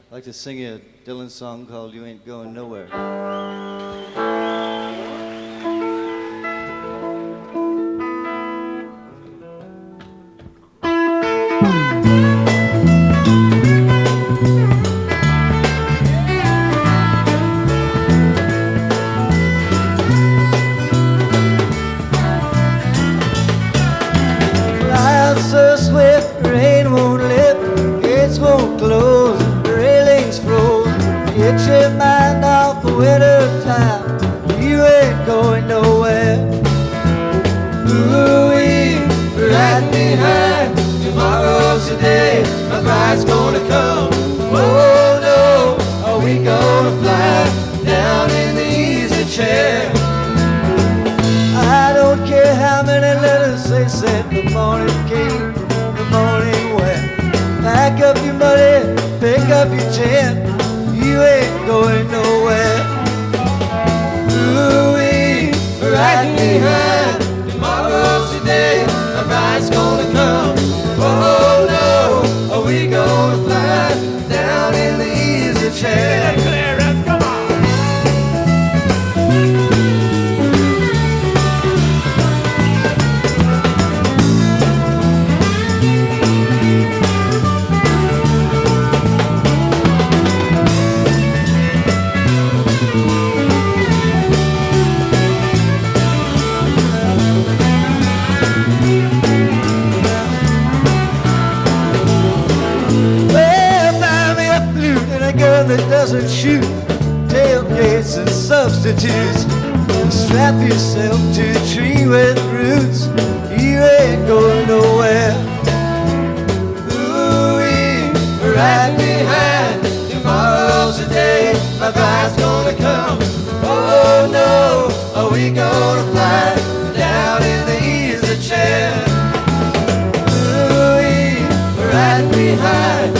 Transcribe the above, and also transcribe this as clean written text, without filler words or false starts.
I'd like to sing you a Dylan song called You Ain't Going Nowhere. Clouds so swift, rain won't lift, gates won't close, railings froze. Get your mind off the winter time, you ain't going nowhere. Ooh-wee, right behind, tomorrow's the day, my bride's gonna come. Oh no, are we gonna fly down in the easy chair? I don't care how many letters they sent, the morning came, the morning went. Pack up your money, pick up your tent, you ain't going nowhere. Ooh-wee, right behind, tomorrow's the day, my bride's gonna come. Oh no, are we gonna fly down in the easy chair? Clarence, come on! That doesn't shoot tailgates and substitutes. Strap yourself to a tree with roots, you ain't going nowhere. Ooh-wee, right behind, tomorrow's the day, my bride's gonna come. Oh no, are we gonna fly down in the easy chair? Ooh-wee, right behind,